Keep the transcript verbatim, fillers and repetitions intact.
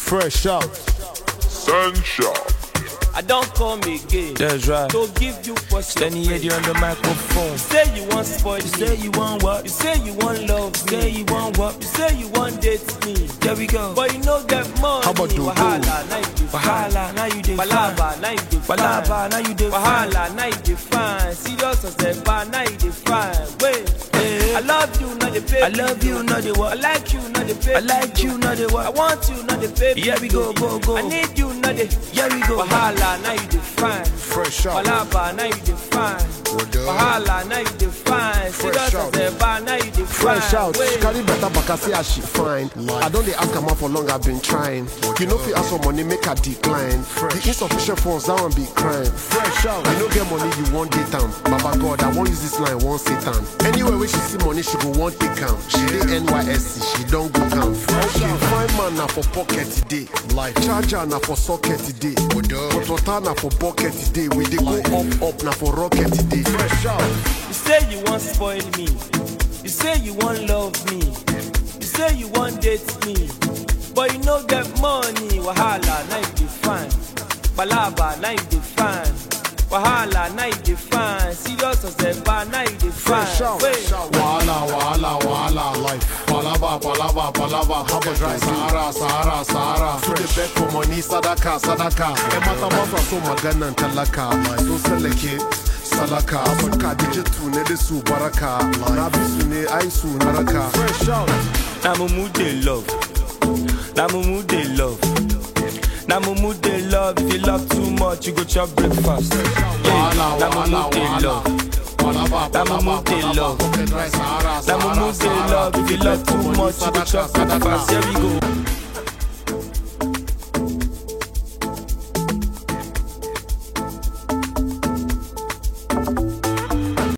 Fresh out. Sunshine. I don't come again. That's right. To give you what's your Standing here on the microphone. You say you want spoil You me. say you want what? You say you want love me. Say you want what? You say you want date me. There we go. But you know that money. How about Dodo? Wahala, now you define. Wahala, now you define. Palava, now you define. Palava, now you define. Wahala, now you define. Serious as a bar, now you define. Wait. Hey. I love you, not the baby. I love you, not the I what? like you, not the baby. I like you, not the I what? want you, not the baby. Here we go, go, go. I need you, not the. Here we go. Wahala, now you define. Fresh out. Palava, now you define. What the- Wahala, now you define. Serious out. as a bar, now you define. Fresh out. Wait. Carry better back, I say as she fine. I don't dey ask her for long, I've been trying. You know, if you ask for money, make her decline. The insufficient funds, that one be crime. Fresh out. You no get money, you want date am. Baba God, I won't use this line, one Satan. Anywhere where she see money, she go want take am. She dey N Y S C, she don't go count. Okay, fine man na for pocket today. Life. Charger na for socket today. But water na for bucket today. We dey go up, up na for rocket today. Fresh out. You say you want spoil me. You say you want love me. You say you want date me. But you know that money. Wahala, now you define. Palava, now you define. Wahala, now you define. Serious as a bar, now you define. Fresh out. Wait. Wala, wala, wala, life. Palava, palava, palava. How about dry Sahara, Sahara, Sahara. To the beg for money, sadaka, sadaka. Emata mafra so magana and talaka. So seleke, salaka. Africa, digitu, ne desu, baraka. Nabisu, ne aisu, naraka. Fresh out. Now my mood they love. Now my mood they love. Now my mood they love. If you love too much, you go chop breakfast. Yeah. Now my mood they love. Now my mood they love. Now my mood they love. If you love too much, you go chop breakfast. Here we go.